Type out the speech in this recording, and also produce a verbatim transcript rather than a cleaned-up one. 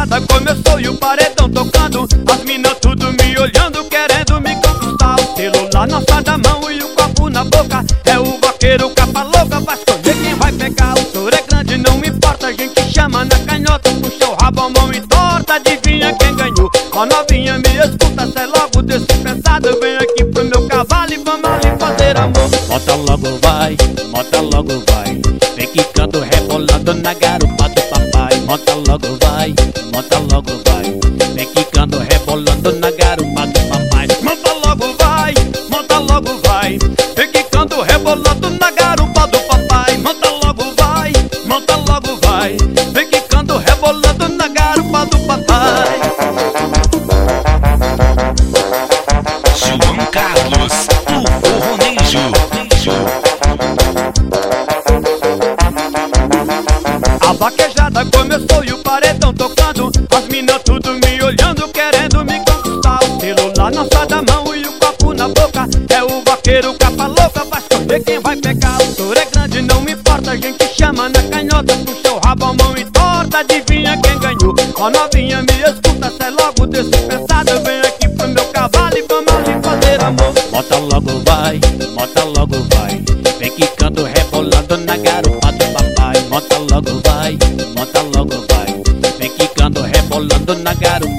vaquejada começou e o paredão tocando, as minas tudo me olhando, querendo me conquistar. O celular na alça da mão e o copo na boca, é o vaqueiro capa louca, vai escolher quem vai pegar. O touro é grande, não me importa, a gente chama na canhota, puxa o rabo, a mão e torta, adivinha quem ganhou? Ó novinha, me escuta, sai logo desse pesado, vem aqui pro meu cavalo e vamos ali fazer amor. Bota logo vai, bota logo vai, vem quicando, rebolando na garupa do papai. Bota logo vai, bota logo vai, vem quicando, rebolando na garupa do papai. Monta logo vai, monta logo vai, vem quicando, rebolando na garupa do papai. Monta logo vai, monta logo vai, vem quicando, rebolando na garupa do papai. João Carlos, o forronejo. A vaquejada começou e o paredão tocando, as minas tudo me olhando, querendo me conquistar. O celular na alça da mão e o copo na boca, é o vaqueiro capa louca, vai escolher quem vai pegar. O touro é grande, não me importa, a gente chama na canhota, puxa o rabo, a mão e torta, adivinha quem ganhou? Ó novinha, me escuta, sai logo desse pesado, vem aqui pro meu cavalo e vamos ali fazer amor. Bota logo vai, bota logo vai, vem quicando, rebolando na garupa do papai. Bota logo vai, bota logo vai, vem quicando, rebolando na garupa